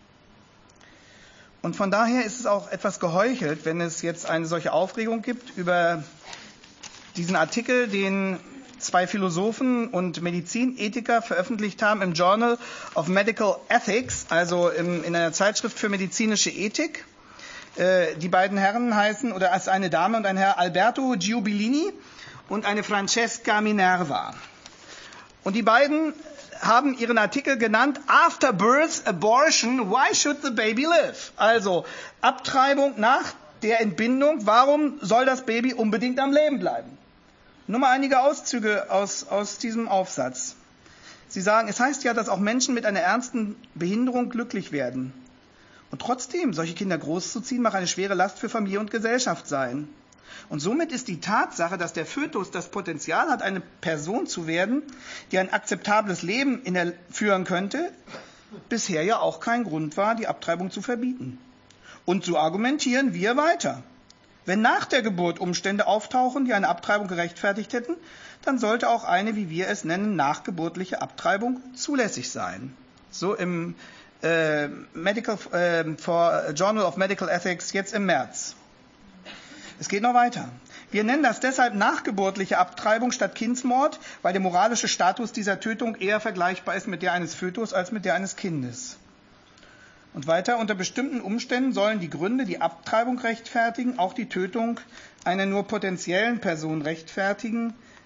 A: Und von daher ist es auch etwas geheuchelt, wenn es jetzt eine solche Aufregung gibt über diesen Artikel, den zwei Philosophen und Medizinethiker veröffentlicht haben im Journal of Medical Ethics, also in einer Zeitschrift für medizinische Ethik. Die beiden Herren heißen, oder als eine Dame und ein Herr, Alberto Giubilini und eine Francesca Minerva. Und die beiden haben ihren Artikel genannt After Birth Abortion, Why Should the Baby Live? Also Abtreibung nach der Entbindung, warum soll das Baby unbedingt am Leben bleiben? Nur mal einige Auszüge aus diesem Aufsatz. Sie sagen, es heißt ja, dass auch Menschen mit einer ernsten Behinderung glücklich werden. Und trotzdem, solche Kinder großzuziehen, mag eine schwere Last für Familie und Gesellschaft sein. Und somit ist die Tatsache, dass der Fötus das Potenzial hat, eine Person zu werden, die ein akzeptables Leben führen könnte, bisher ja auch kein Grund war, die Abtreibung zu verbieten. Und so argumentieren wir weiter. Wenn nach der Geburt Umstände auftauchen, die eine Abtreibung gerechtfertigt hätten, dann sollte auch eine, wie wir es nennen, nachgeburtliche Abtreibung zulässig sein. So im Journal of Medical Ethics jetzt im März. Es geht noch weiter. Wir nennen das deshalb nachgeburtliche Abtreibung statt Kindsmord, weil der moralische Status dieser Tötung eher vergleichbar ist mit der eines Fötus als mit der eines Kindes. Und weiter, unter bestimmten Umständen sollen die Gründe, die Abtreibung rechtfertigen, auch die Tötung einer nur potenziellen Person rechtfertigen,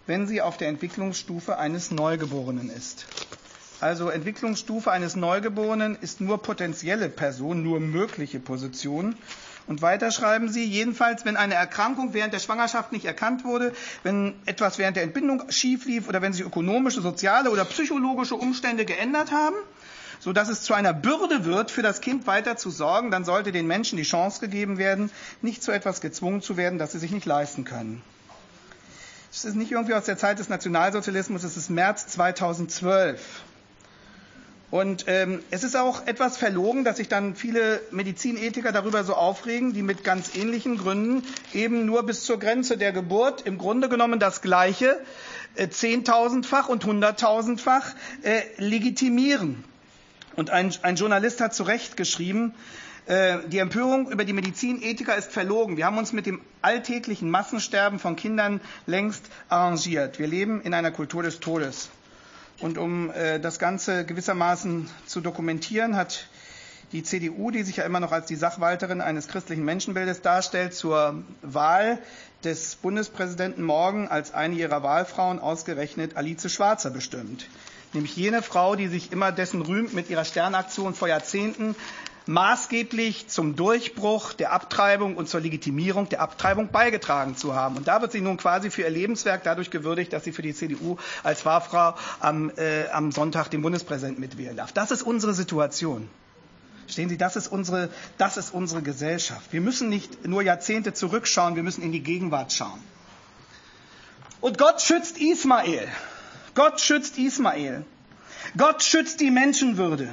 A: wenn sie auf der Entwicklungsstufe eines Neugeborenen ist. Also Entwicklungsstufe eines Neugeborenen ist nur potenzielle Person, nur mögliche Position. Und weiter schreiben sie, jedenfalls, wenn eine Erkrankung während der Schwangerschaft nicht erkannt wurde, wenn etwas während der Entbindung schief lief oder wenn sich ökonomische, soziale oder psychologische Umstände geändert haben, sodass es zu einer Bürde wird, für das Kind weiter zu sorgen, dann sollte den Menschen die Chance gegeben werden, nicht zu etwas gezwungen zu werden, das sie sich nicht leisten können. Es ist nicht irgendwie aus der Zeit des Nationalsozialismus, es ist März 2012. Und es ist auch etwas verlogen, dass sich dann viele Medizinethiker darüber so aufregen, die mit ganz ähnlichen Gründen eben nur bis zur Grenze der Geburt im Grunde genommen das Gleiche 10.000-fach und 100.000-fach legitimieren. Und ein Journalist hat zu Recht geschrieben, die Empörung über die Medizinethiker ist verlogen. Wir haben uns mit dem alltäglichen Massensterben von Kindern längst arrangiert. Wir leben in einer Kultur des Todes. Und um das Ganze gewissermaßen zu dokumentieren, hat die CDU, die sich ja immer noch als die Sachwalterin eines christlichen Menschenbildes darstellt, zur Wahl des Bundespräsidenten morgen als eine ihrer Wahlfrauen ausgerechnet Alice Schwarzer bestimmt. Nämlich jene Frau, die sich immer dessen rühmt, mit ihrer Sternaktion vor Jahrzehnten maßgeblich zum Durchbruch der Abtreibung und zur Legitimierung der Abtreibung beigetragen zu haben. Und da wird sie nun quasi für ihr Lebenswerk dadurch gewürdigt, dass sie für die CDU als Wahlfrau am Sonntag den Bundespräsidenten mitwählen darf. Das ist unsere Situation. Verstehen Sie, das ist unsere Gesellschaft. Wir müssen nicht nur Jahrzehnte zurückschauen, wir müssen in die Gegenwart schauen. Und Gott schützt Ismael. Gott schützt Ismael. Gott schützt die Menschenwürde.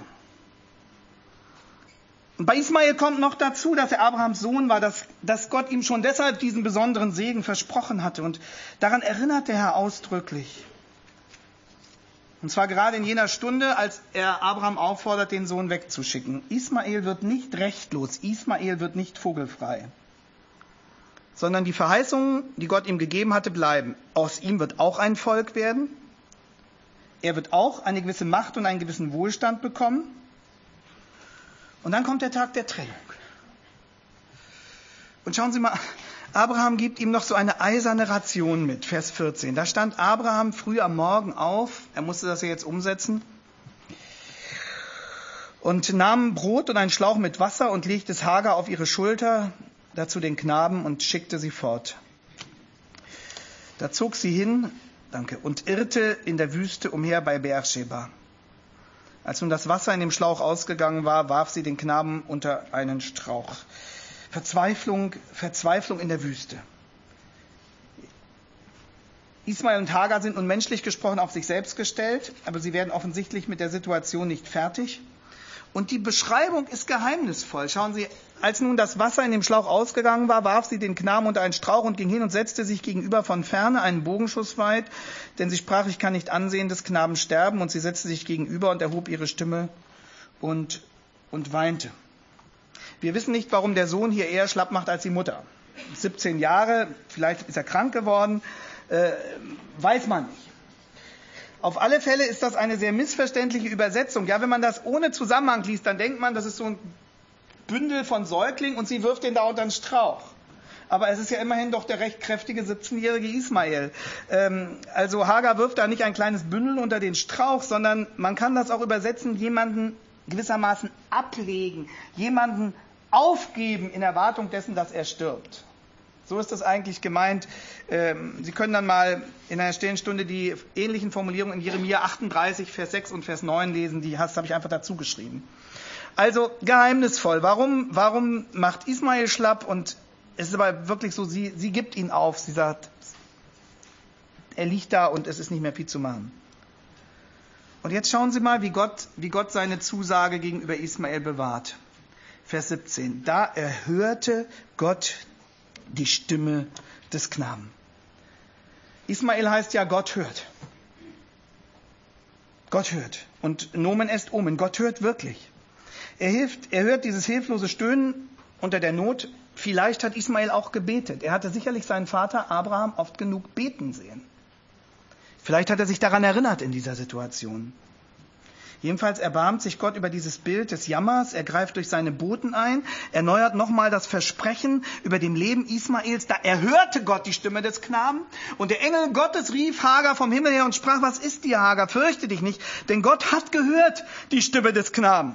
A: Und bei Ismael kommt noch dazu, dass er Abrahams Sohn war, dass Gott ihm schon deshalb diesen besonderen Segen versprochen hatte. Und daran erinnert der Herr ausdrücklich. Und zwar gerade in jener Stunde, als er Abraham auffordert, den Sohn wegzuschicken. Ismael wird nicht rechtlos, Ismael wird nicht vogelfrei. Sondern die Verheißungen, die Gott ihm gegeben hatte, bleiben. Aus ihm wird auch ein Volk werden. Er wird auch eine gewisse Macht und einen gewissen Wohlstand bekommen. Und dann kommt der Tag der Trennung. Und schauen Sie mal, Abraham gibt ihm noch so eine eiserne Ration mit, Vers 14. Da stand Abraham früh am Morgen auf, er musste das ja jetzt umsetzen, und nahm Brot und einen Schlauch mit Wasser und legte es Hagar auf ihre Schulter, dazu den Knaben und schickte sie fort. Da zog sie hin, und irrte in der Wüste umher bei Beersheba. Als nun das Wasser in dem Schlauch ausgegangen war, warf sie den Knaben unter einen Strauch. Verzweiflung in der Wüste. Ismael und Hagar sind nun menschlich gesprochen auf sich selbst gestellt, aber sie werden offensichtlich mit der Situation nicht fertig. Und die Beschreibung ist geheimnisvoll. Schauen Sie, als nun das Wasser in dem Schlauch ausgegangen war, warf sie den Knaben unter einen Strauch und ging hin und setzte sich gegenüber von ferne, einen Bogenschuss weit, denn sie sprach, ich kann nicht ansehen des Knaben sterben, und sie setzte sich gegenüber und erhob ihre Stimme und weinte. Wir wissen nicht, warum der Sohn hier eher schlapp macht als die Mutter. 17 Jahre, vielleicht ist er krank geworden, weiß man nicht. Auf alle Fälle ist das eine sehr missverständliche Übersetzung. Ja, wenn man das ohne Zusammenhang liest, dann denkt man, das ist so ein Bündel von Säuglingen und sie wirft den da unter den Strauch. Aber es ist ja immerhin doch der recht kräftige 17-jährige Ismael. Also Hagar wirft da nicht ein kleines Bündel unter den Strauch, sondern man kann das auch übersetzen, jemanden gewissermaßen ablegen, jemanden aufgeben in Erwartung dessen, dass er stirbt. So ist das eigentlich gemeint. Sie können dann mal in einer stillen Stunde die ähnlichen Formulierungen in Jeremia 38, Vers 6 und Vers 9 lesen. Die habe ich einfach dazu geschrieben. Also geheimnisvoll. Warum macht Ismael schlapp? Und es ist aber wirklich so, sie gibt ihn auf. Sie sagt, er liegt da und es ist nicht mehr viel zu machen. Und jetzt schauen Sie mal, wie Gott seine Zusage gegenüber Ismael bewahrt. Vers 17. Da erhörte Gott die Stimme des Knaben. Ismael heißt ja, Gott hört. Gott hört. Und Nomen est Omen. Gott hört wirklich. Er hört dieses hilflose Stöhnen unter der Not. Vielleicht hat Ismael auch gebetet. Er hatte sicherlich seinen Vater Abraham oft genug beten sehen. Vielleicht hat er sich daran erinnert in dieser Situation. Jedenfalls erbarmt sich Gott über dieses Bild des Jammers, er greift durch seine Boten ein, erneuert nochmal das Versprechen über dem Leben Ismaels. Da erhörte Gott die Stimme des Knaben und der Engel Gottes rief Hagar vom Himmel her und sprach, was ist dir, Hagar, fürchte dich nicht, denn Gott hat gehört die Stimme des Knaben.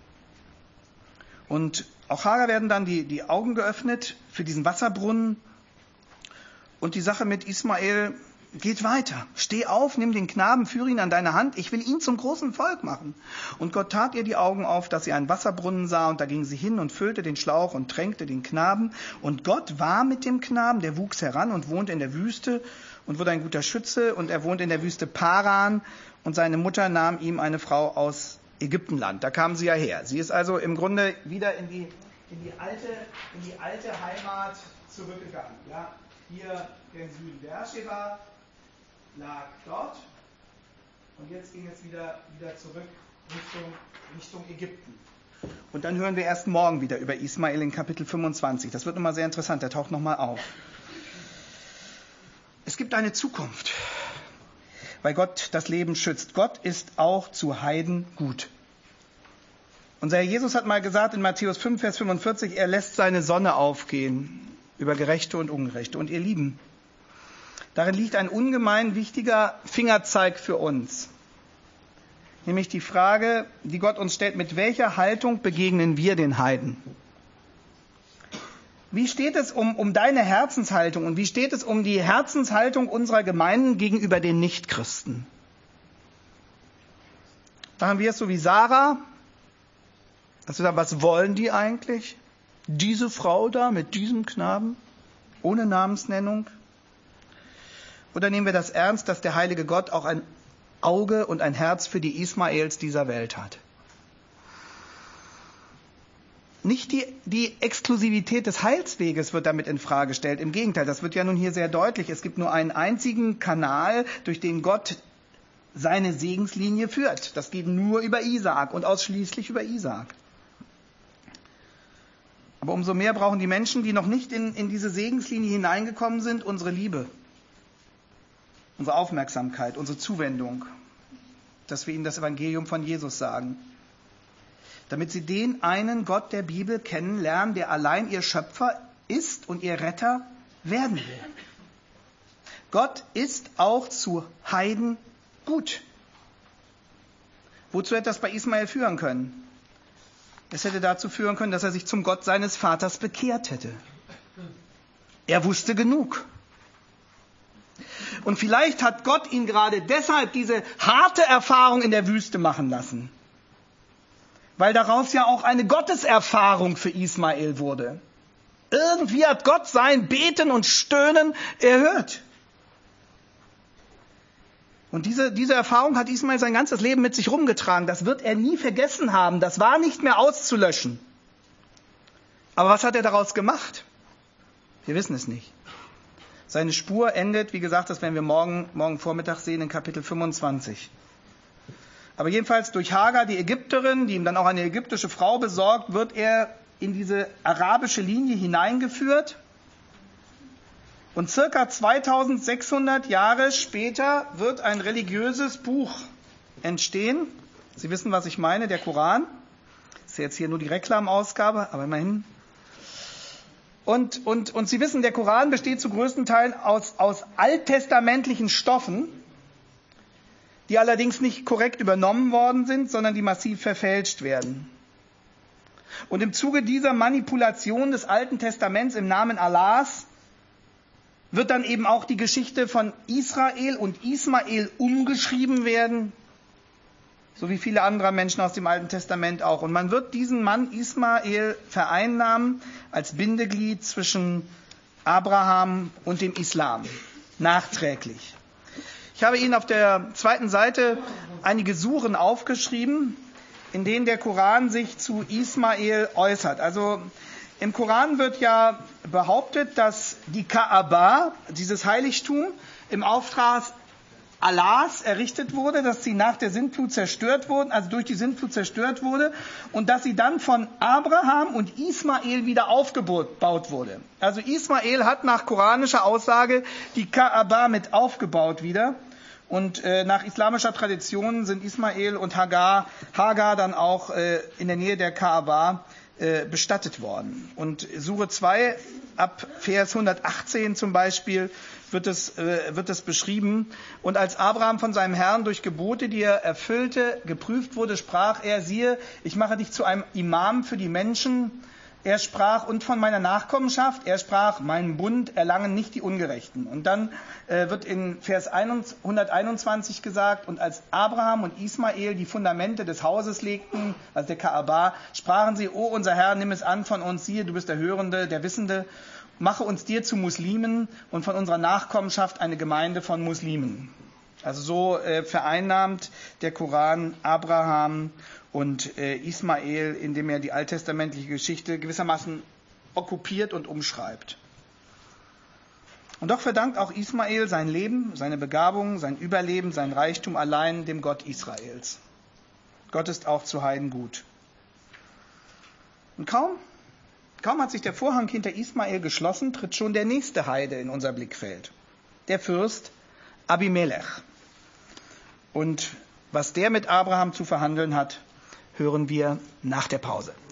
A: Und auch Hagar werden dann die Augen geöffnet für diesen Wasserbrunnen und die Sache mit Ismael geht weiter. Steh auf, nimm den Knaben, führe ihn an deine Hand. Ich will ihn zum großen Volk machen. Und Gott tat ihr die Augen auf, dass sie einen Wasserbrunnen sah. Und da ging sie hin und füllte den Schlauch und tränkte den Knaben. Und Gott war mit dem Knaben, der wuchs heran und wohnte in der Wüste und wurde ein guter Schütze. Und er wohnte in der Wüste Paran. Und seine Mutter nahm ihm eine Frau aus Ägyptenland. Da kam sie ja her. Sie ist also im Grunde wieder in die alte Heimat zurückgegangen. Ja, hier im Süden Beersheba lag dort und jetzt ging es wieder zurück Richtung Ägypten. Und dann hören wir erst morgen wieder über Ismael in Kapitel 25. Das wird nochmal sehr interessant, der taucht nochmal auf. Es gibt eine Zukunft, weil Gott das Leben schützt. Gott ist auch zu Heiden gut. Unser Herr Jesus hat mal gesagt in Matthäus 5, Vers 45, er lässt seine Sonne aufgehen über Gerechte und Ungerechte. Und ihr Lieben, darin liegt ein ungemein wichtiger Fingerzeig für uns. Nämlich die Frage, die Gott uns stellt, mit welcher Haltung begegnen wir den Heiden? Wie steht es um deine Herzenshaltung und wie steht es um die Herzenshaltung unserer Gemeinden gegenüber den Nichtchristen? Machen wir es so wie Sarah, dass wir sagen, was wollen die eigentlich? Diese Frau da mit diesem Knaben, ohne Namensnennung? Oder nehmen wir das ernst, dass der heilige Gott auch ein Auge und ein Herz für die Ismaels dieser Welt hat? Nicht die Exklusivität des Heilsweges wird damit in Frage gestellt. Im Gegenteil, das wird ja nun hier sehr deutlich. Es gibt nur einen einzigen Kanal, durch den Gott seine Segenslinie führt. Das geht nur über Isaak und ausschließlich über Isaak. Aber umso mehr brauchen die Menschen, die noch nicht in diese Segenslinie hineingekommen sind, unsere Liebe. Unsere Aufmerksamkeit, unsere Zuwendung, dass wir ihnen das Evangelium von Jesus sagen. Damit sie den einen Gott der Bibel kennenlernen, der allein ihr Schöpfer ist und ihr Retter werden will. Gott ist auch zu Heiden gut. Wozu hätte das bei Ismael führen können? Es hätte dazu führen können, dass er sich zum Gott seines Vaters bekehrt hätte. Er wusste genug. Und vielleicht hat Gott ihn gerade deshalb diese harte Erfahrung in der Wüste machen lassen. Weil daraus ja auch eine Gotteserfahrung für Ismael wurde. Irgendwie hat Gott sein Beten und Stöhnen erhört. Und diese Erfahrung hat Ismael sein ganzes Leben mit sich rumgetragen. Das wird er nie vergessen haben. Das war nicht mehr auszulöschen. Aber was hat er daraus gemacht? Wir wissen es nicht. Seine Spur endet, wie gesagt, das werden wir morgen Vormittag sehen, in Kapitel 25. Aber jedenfalls durch Hagar, die Ägypterin, die ihm dann auch eine ägyptische Frau besorgt, wird er in diese arabische Linie hineingeführt. Und circa 2600 Jahre später wird ein religiöses Buch entstehen. Sie wissen, was ich meine, der Koran. Das ist jetzt hier nur die Reklamausgabe, aber immerhin. Und Sie wissen, der Koran besteht zu größten Teilen aus alttestamentlichen Stoffen, die allerdings nicht korrekt übernommen worden sind, sondern die massiv verfälscht werden. Und im Zuge dieser Manipulation des Alten Testaments im Namen Allahs wird dann eben auch die Geschichte von Israel und Ismael umgeschrieben werden, so wie viele andere Menschen aus dem Alten Testament auch. Und man wird diesen Mann Ismael vereinnahmen als Bindeglied zwischen Abraham und dem Islam, nachträglich. Ich habe Ihnen auf der zweiten Seite einige Suren aufgeschrieben, in denen der Koran sich zu Ismael äußert. Also im Koran wird ja behauptet, dass die Kaaba, dieses Heiligtum, im Auftrag Allahs errichtet wurde, dass sie nach der Sintflut zerstört wurden, also durch die Sintflut zerstört wurde und dass sie dann von Abraham und Ismael wieder aufgebaut wurde. Also Ismael hat nach koranischer Aussage die Kaaba mit aufgebaut wieder Und nach islamischer Tradition sind Ismael und Hagar dann auch in der Nähe der Kaaba bestattet worden. Und Sure 2 ab Vers 118 zum Beispiel wird es beschrieben. Und als Abraham von seinem Herrn durch Gebote, die er erfüllte, geprüft wurde, sprach er, siehe, ich mache dich zu einem Imam für die Menschen. Er sprach, und von meiner Nachkommenschaft, er sprach, meinen Bund erlangen nicht die Ungerechten. Und dann wird in Vers 121 gesagt, und als Abraham und Ismael die Fundamente des Hauses legten, also der Kaaba, sprachen sie, o unser Herr, nimm es an von uns, siehe, du bist der Hörende, der Wissende, mache uns dir zu Muslimen und von unserer Nachkommenschaft eine Gemeinde von Muslimen. Also so vereinnahmt der Koran Abraham und Ismael, indem er die alttestamentliche Geschichte gewissermaßen okkupiert und umschreibt. Und doch verdankt auch Ismael sein Leben, seine Begabung, sein Überleben, sein Reichtum allein dem Gott Israels. Gott ist auch zu Heiden gut. Und kaum hat sich der Vorhang hinter Ismael geschlossen, tritt schon der nächste Heide in unser Blickfeld. Der Fürst Abimelech. Und was der mit Abraham zu verhandeln hat, hören wir nach der Pause.